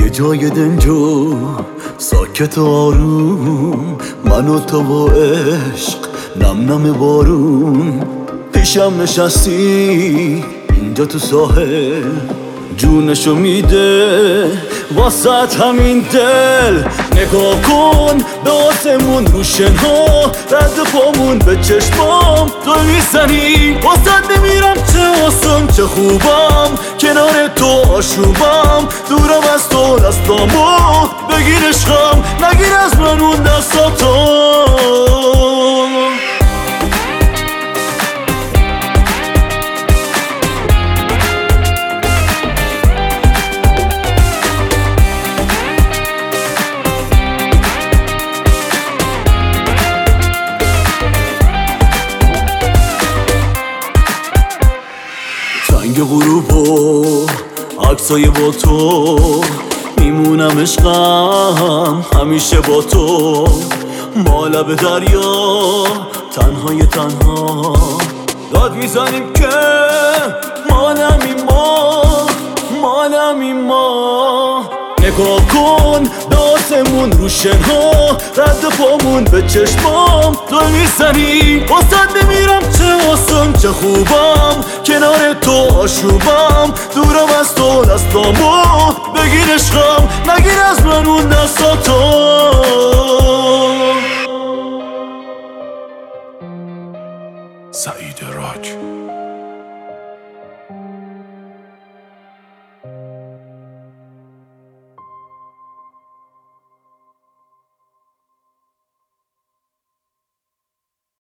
یه جای دنجو ساکت و آروم، من و تو و عشق نم نم بارون. پیشم نشستی اینجا تو ساحل، جونشو میده واسط همین دل. نگاه کن به آسمون، روشنها رد پامون، به چشمام تو میزنی. واسط نمیرم، چه آسم چه خوبم، کنار تو آشوبم. دورم از تو دستامو بگیر عشقم، نگیر از من اون دستاتو. سنگ غروب و عکسای با تو، میمونم عشقم همیشه با تو. ما لب دریا تنهای تنها داد میزنیم که مالمی ما. نگاه کن به آسمون، روشنها رد پامون، به چشمام تو میزنی. واسط نمیرم، چه آسم چه خوبم، کنار تو آشوبم. دورم از تو دستامو بگیر عشقم، نگیر از من اون دستاتو. سعید راج.